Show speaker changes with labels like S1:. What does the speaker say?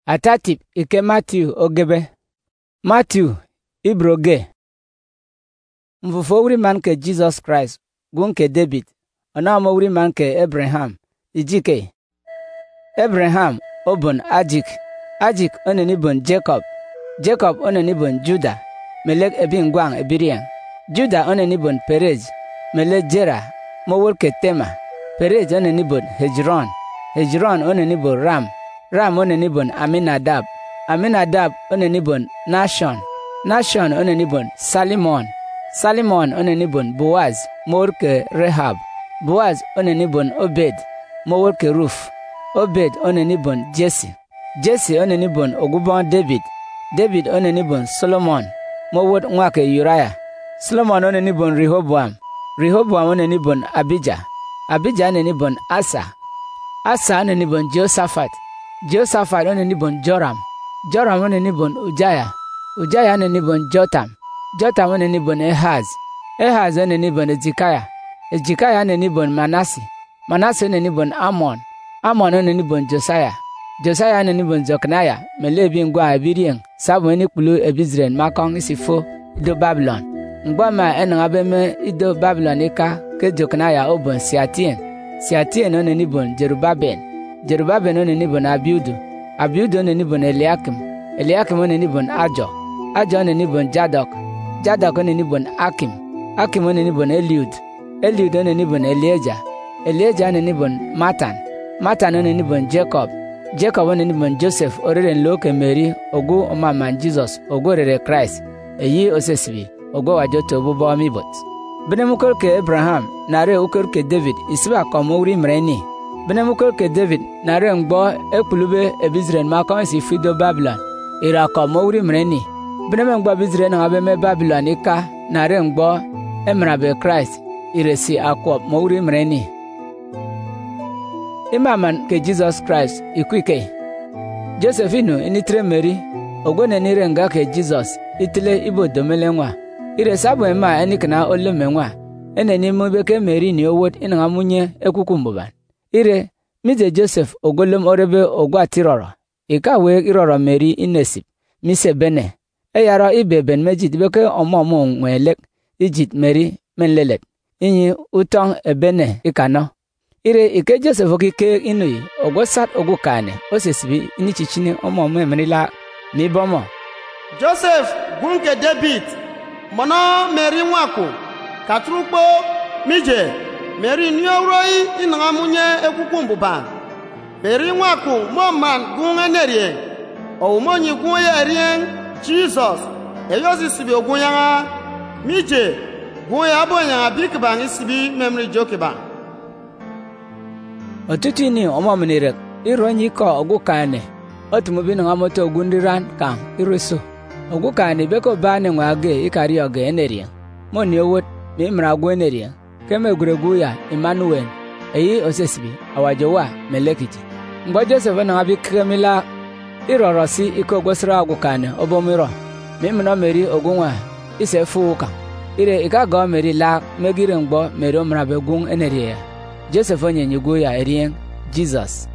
S1: Atatip ike Matthew ogebe. Matthew ibroge. Mfufu wuri man ke Jesus Christ gun ke David. Ona mo wuri man ke Abraham. Ijike. Abraham obon Ajik. Ajik oneni bon Jacob. Jacob oneni bon Judah. Melek ebin gwang ebirian. Judah oneni bon Perez. Melek Jera. Mowol ke Tema. Perez oneni bon Hezron. Hezron oneni bon Ram. Ram oneni bon Aminadab. Aminadab oneni bon Nashon. Nashon oneni bon Salimon. Salimon oneni bon Boaz. Mowol ke Rehab. Boaz oneni bon Obed. Mowol ke Ruf. Obed oneni bon Jesse. Jesse oneni bon Ogubon David. David oneni bon Solomon. Mowol nwake Uriah. Solomon oneni bon Rehoboam. Rehoboam oneni bon Abijah. Abijah oneni bon Asa. Asa oneni bon Jehoshaphat. Jehoshaphat oneni bon Joram. Joram oneni bon Ujaya. Ujaya oneni bon Jotam. Jotam oneni bon Ehaz. Ehaz oneni bon Ezikaya. Ezikaya oneni bon Manasi. Manasi oneni bon Amon. Amon oneni bon Josiah. Josiah oneni bon Zokniah. Melebi ngwa ebirien. Sabu eni kpulu ebizren makong isifo ido Babylon. Ngwa ma enangabeme ido Babylon ika ke Zokniah obon Siatien. Siatien oneni bon Jerubabel. Jerubabel oneni bon Abiudu. Abiudu oneni bon Eliakim. Eliakim oneni bon Ajo. Ajo oneni bon Jadok. Jadok oneni bon Akim. Akim oneni bon Eliud. Eliud oneni bon Elieja. Elieja oneni bon Matan. Matan oneni bon Jacob. Jacob oneni bon Joseph oreren loke Mary ogu omaman Jesus ogu rere Christ. Eyi osesibi ogu wajoto bubo amibot. Benemukol ke Abraham nare ukol ke David isiba komori mreni. Benemukol ke David nare ngbo ekulube ebizren makon si fido Babylon. Ira komori mreni. Benemengbo bizren ngabeme Babylon ika nare ngbo emrabe Christ iresi akwop mori mreni. Imaman ke Jesus Christ ikwike. Josephinu initre Mary ogone nirenga ke Jesus itile ibo domelenwa. Ire sabu ema enikna olemenwa. Eneni mubeke Mary ni owot inanga munye ekukumbuban. Ire mize Joseph ogolom orebe ogwa tiroro. Ikawe iroro Mary inesip mise bene. Eyaro ibeben mejit beke omomo nwelek ijit Mary menlelet. Inyi utong ebene ikano. Ire ike Joseph okike inui ogosat ogukane osesibi inichichini omomo emenila nibomo.
S2: Joseph gunke David mono Mary nwako katrukpo mije Mary nioroi inanga munye ekukumbuba. Mary nwako moman gungenerie o monyi gunye erien Jesus eyosi sibi ogunyanga mije gunye abonya bikbang isibi memri jokeba.
S1: Otutu ni omomenire ironyi ko ogukane otumubi nga moto ogundiran kan iruso ogukane beko bane ngwage ikari oge eneria moni owot mi mragwo eneria keme guregu ya Emmanuel eyi osesibi awajowa melekiti ngbo Joseph na abi kemila irorosi iko gosra ogukane obomiro mi mno Mary ogunwa isefu ka ire ikago Mary la megire ngbo Mary mrabe gun eneria Joseph onyenyigo ya erien Jesus.